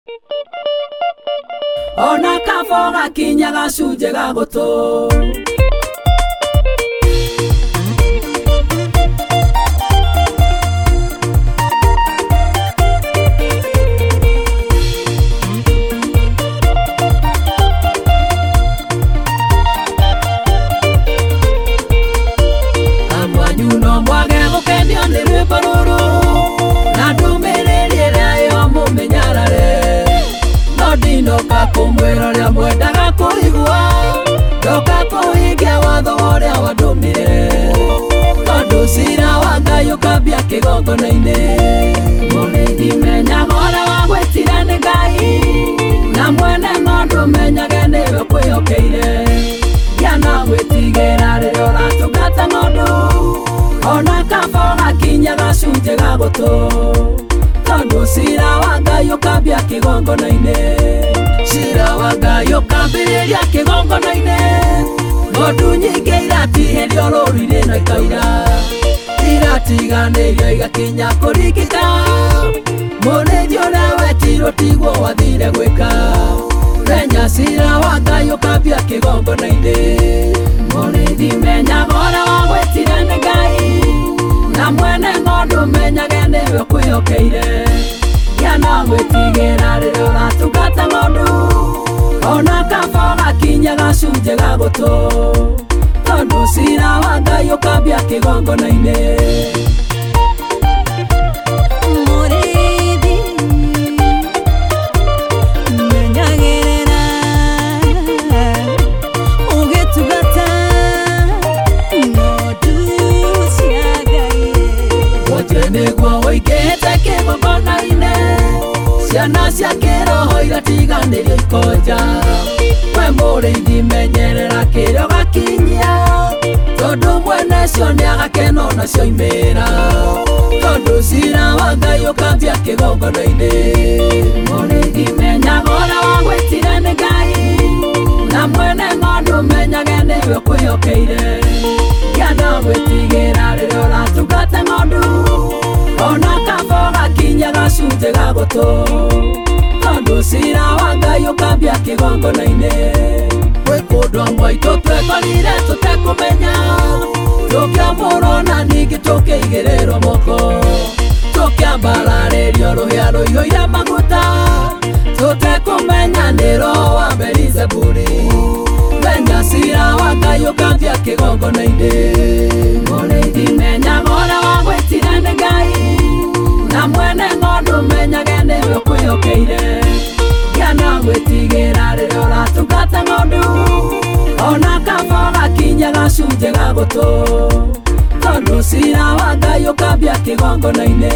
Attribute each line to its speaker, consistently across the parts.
Speaker 1: Ona kafoga kinya gacunje ga gutu amwanyuno mwage gukendio ni rwimbo ruru na ndumiriri yo mumenyarare no ndinoka kumwira ria mwendaga kuigua ndoka kuhingia watho uria wandumire tondu cira wa Ngai ukambia kigongona-ini murithi menyaga uria wagwitire ni Ngai na mwene ng'ondu menyage niwe kwihokeire giana gwitigira riria uratungata ng'ondu ona kaba gakinya gacunje ga gutu tondu cira wa Ngai ukambia kigongona-ini cira wa Ngai ukambiriria kigongona-ini ng'ondu nyingi iratihirio rũũru-inĩ na ikaira iratiganĩirio igakinya kũringĩka mũrĩithi ũrĩa wetirwo tiguo wathire gwĩka menya cira wa Ngai ukambia kigongona-ini mũrĩithi menyaga ũrĩa wagwĩtire nĩ Ngai na mwene ng'ondu menyage niwe kwihokeire giana gwĩtigĩra rĩrĩa ũratungata ng'ondu ona kaba gakinya gacunje ga gutu tondu cira wa Ngai ukambia kigongona-ini niguo uingite kigongona-ini ciana cia kiroho igatiganĩrio ikonja we mũrĩithi menyerera kĩrĩa ũgakinyia tondu mwene cio nĩagakena nacio imĩra tondu cira wa Ngai ukambia kigongona-ini mũrĩithi menyaga ũrĩa wagwĩtire nĩ Ngai na mwene ng'ondu menyage niwe kwĩhokeire giana gwĩtigĩra rĩrĩa ũratungata ng'ondu ona kaba gakinya gacunje ga gutu tondu cira wa Ngai ukambia kigongona-ini gwĩ kũndũ amwe aitũ twekorire tũtekũmenya tũkĩamũrwo na ningĩ tũkĩigĩrĩrwo moko tũkĩambararĩrio rũhĩa rũihũire maguta tũtekũmenya nĩ roho wa Beelzebuli menya cira wa Ngai ukambia kigongona-ini mũrĩithi menyaga ũrĩa wagwĩtire nĩ Ngai na mwene ng'ondu menyage niwe kwĩhokeire giana gwĩtigĩra rĩrĩa ũratungata ng'ondu ona kaba gakinya gacunje ga gutu tondu cira wa Ngai ukambia kigongona-ini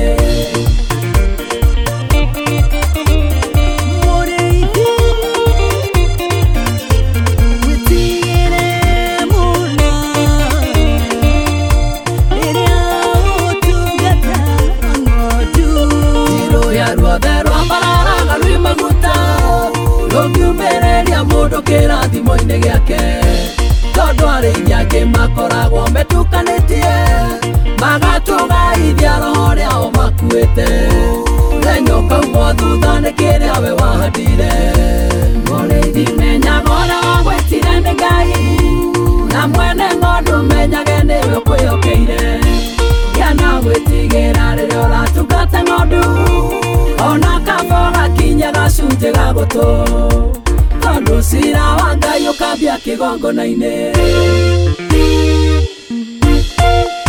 Speaker 1: rũngiumĩrĩria mũndũ kĩrathimo-inĩ gĩake tondu arĩithi angĩ makoragwo metukanĩtie magatũgaithia roho rĩao makuĩte menya ũkauma thutha nĩ kĩrĩa we wahandire mũrĩithi menyaga ũrĩa wagwĩtire nĩ Ngai na mwene ng'ondu menyage niwe kwĩhokeire giana gwĩtigĩra rĩrĩa ũratungata ng'ondu ona kaba gakinya gacunje ga gutu tondu cira wa Ngai ukambia kigongona-ini